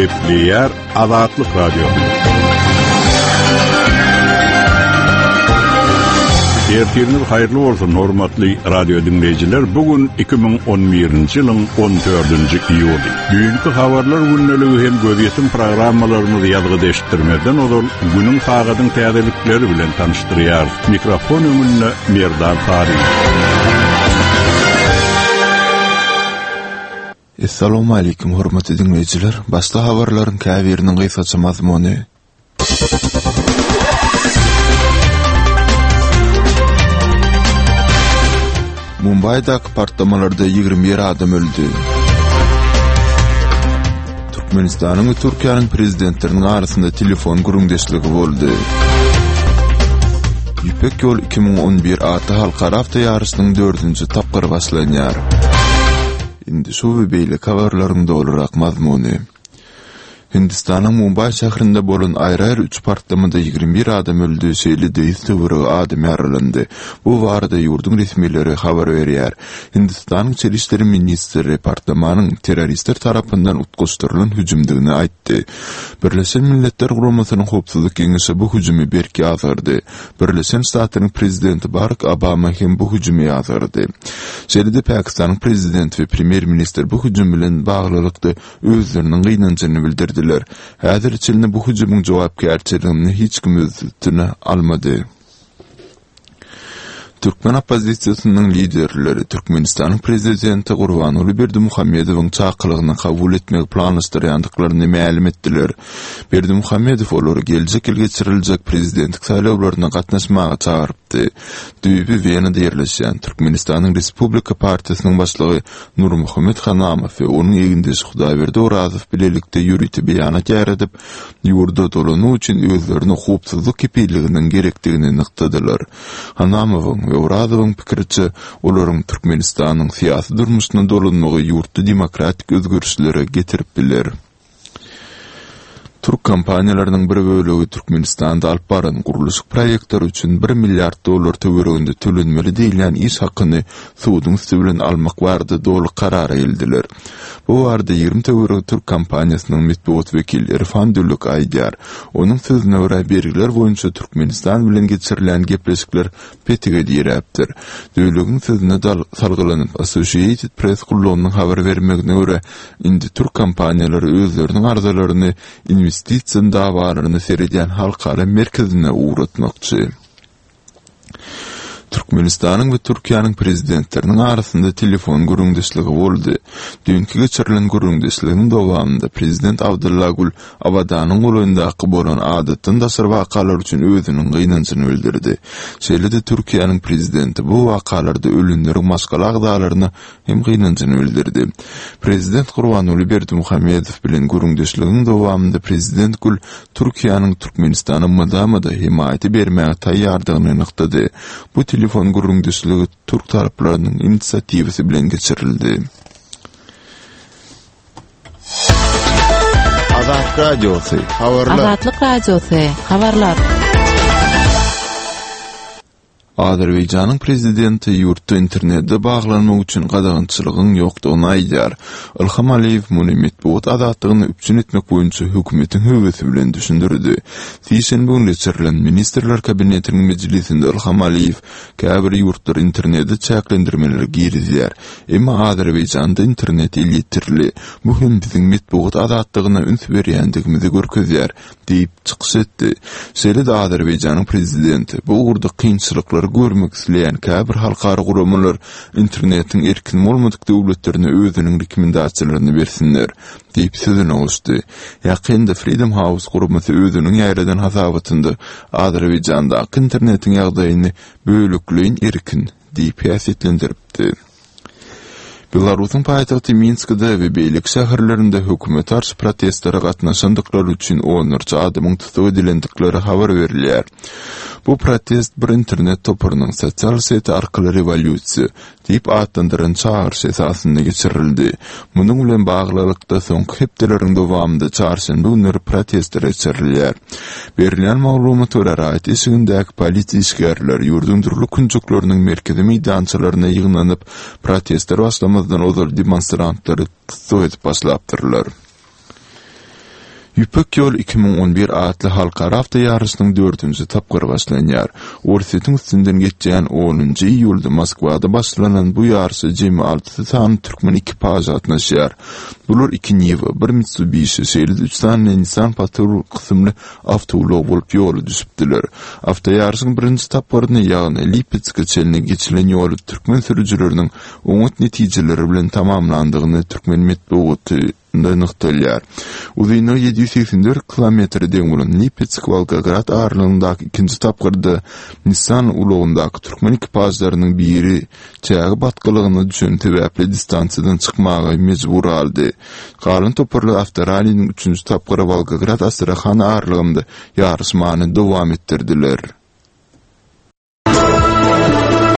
Epliyar Azatlyk Radio. Ertiriniz hayırlı olsun hormatly radio dinleyijiler. Bugün 2011-nji ýylyň 14-nji iýuly. Düýünki habarlar günneligi hem göbýetin programmalaryny ýazgy deşdirmeden odol günüň sagadyň täzelikleri bilen tanışdyrýar. Mikrofon öňünde Merdan Fary. Assalamu alaykum hormatly dinleyijiler. Başda habarlaryň käbiriniň gysgaça mazmuny. Mumbay'daki patlamalarda 21 adam öldü. Türkmenistan'ın ve Türkiye'nin prezidentlerinin arasında telefon gurungdeşligi boldy. Ýüpek ýol 2011 atı halkara hafta ýarysynyň 4-nji tapgyry başlanýar. Indi şu we beýle habarlaryň dolarak mazmuny. Hindistan'ın Mumbai şäherinde bolan aýry-aýry 3 partlamada 21 adam öldü, şeýle döýüş adam ýaralandy. Bu barada ýurdun resmileri habar berýär. Hindistan'ın Çeşitli işleri ministri partlamanyň terroristler tarapyndan utguşdyrylan hüjümdigini aýtdy. Birleşen Milletler Guramasynyň howpsuzlyk geňeşi bu hüjümi berki ýazardy. Birleşen Ştatlaryň prezidenti Barack Obama hem bu hüjümi ýazardy. Şeýle Pakistanyň prezidenti we premier minister bu hüjüm bilen baglylykda özleriniň gynanjyny bildirdi. Häzir içinde bu hüjümüň jogapkärçiligini hiç kim öz üstüne almady. Türkmen opozisiýasynyň liderleri Türkmenistanyň prezidenti Gurbanuly Berdimuhammedowyň çakylygyny kabul etmek planlaşdyrýandyklaryny ma'lum etdiler. Berdimuhammedow olary geljek ýyl geçiriljek prezidentlik saýlawlaryna gatnaşmaga çağırpdy. Düýbi Wienada ýerleşen Türkmenistanyň Respublika Partiýasynyň başlygy Nurmuhammed Hanamow we onuň egindesi Hudaýberdi Orazow bilelikde ýürüti beýanat ýaradip, ýurda dolanyw üçin özlerini howpsuzlyk kepilliginiň gerekdigini nykdadylar. Hanamow Orazowyň pikirçe, olaryň Türkmenistanyň syýasy durmuşyna dolanmagy ýurtda demokratik özgürüşlere getirip biler. Türk kampaniýalarynyň bir bölegi Türkmenistanda alyp baran guruluş proýektleri üçin $1 milliard töwereginde tölenmeli diýilen iş hakyny suwdyň üstü bilen almak barada dolu karar eldiler. Bu barada 20 töwereg Türk kampaniýasynyň metbuat wekili Irfan Dülük aýdýar. Onuň sözüne görä belgiler boýunça Türkmenistan bilen geçirilen gepleşikler petige diýerapdir. Döwletiň sözüne salgylanyp Associated Press gullanyň habar bermegine görä indi Türk kampaniýalary özleriniň arzularyny investisiýa dawalaryny seredýän halkara merkezine uğratmakçy. Türkmenistanyň we Türkiýanyň prezidentlerining arasynda telefon gurungdeşligi boldy. Dünkü geçirilen gurungdeşliginiň dowamında prezident Abdulla Gül Abadanyň golundaky bolan adatdan daşary wakalar üçin özüniň gynanjyny bildirdi. Şeýle-de Türkiýanyň prezidenti bu wakalarda ölümleriň maskala agdalaryny hem gynanjyny bildirdi. Prezident Gurbanuly Berdimuhammedow bilen gurungdeşliginiň dowamında prezident Gül Türkiýanyň Türkmenistana madamada himaýaty bermäge taýýardygyny nyktady. Bu telefon gurungdeşligi Türk taraplarynyň inisiatiwisi bilen geçirildi. Azatlyk Radiosu habarlar. Azatlyk Radiosu habarlar. Azerbaýjanyň prezidenti ýurtda internetde baglanmak üçin gadagynçylygyň ýokdugyny aýdýar. Ilham Aliýew muny metbuat azatlygyny üpçün etmek boýunça hökümetiň höwesi bilen düşündirdi. Şeýle bu geçirilen ministrler kabinetiniň mejlisinde Ilham Aliýew käbir ýurtlar internetde çäklendirmeleri girizýär. Emma Azerbaýjanda internet ýetirli. Bu hem biziň metbuat azatlygyna üns berýändigimizi görkezýär diýip çykyş etdi. Şeýle-de Azerbaýjanyň prezidenti bu urda kynçylyklar görmek isleýän käbir halkara guramalar internetiň erkin bolmadyk döwletlerine özüniň rekomendasiýalaryny bersinler diýip sözüne goşdy. Ýakynda Freedom House guramasy özüniň ýaýradan hasabatynda Azerbaýjanda internetiň ýagdaýyny bölükliň erkin diýip ýaşetlendiripdi. Belarusyň paýtagty Minskde we beýlik şäherlerinde hökümet arşy protestlere gatnaşandyklary üçin onlarca adamyň tutup edilendikleri habar berilýär. Bu protest bir internet topurynyň sosial seti arkaly revolýusiýa diýip atlandyran çağırış esasynda geçirildi. Munyň bilen baglykda soňky hepdeleriň dowamında çarşamba günleri protestler geçirilýär. Berilen maglumat görä işigindäki polisiýa işgärler ýurdun durly kunçuklarynyň merkezi meýdançylaryna ýygnanyp protestler başlamazdan ozar demonstrantlary tutup edip başlapdyrlar. Ýüpek ýol 2011 adly halkara hafta ýarysynyň 4-nji tapgyry başlanýar. Orsiýetiň üstünden geçýän 10-njy iýulda Moskwada başlanan bu ýarysy jemi 6 tan türkmen ekipaj gatnaşýar. Bular 2 Niva, 1 Mitsubishi, 3 tan Nissan Patrol kysymly awtolog bolup ýoly düşüpdiler. Hafta ýarysynyň 1-nji tapgyryny ýagny Lipetsk çeline geçilen ýoly türkmen sürüjileriniň oňat netijeleri bilen tamamlandygyny türkmen medeniýeti nyktalýar. Uzynlygy 784 kilometr deňilen Lipetsk Volgograd aralygyndaky ikinji tapgyrda Nissan ulugyndaky türkmen ekipajlarynyň biri çägi batkylygyny düşen täwäpli distansiýadan çykmagy mejbur aldy. Galan toparly Avstraliýanyň 3-nji tapgyry Volgograd Astrahan aralygynda ýarysmany dowam etdirdiler.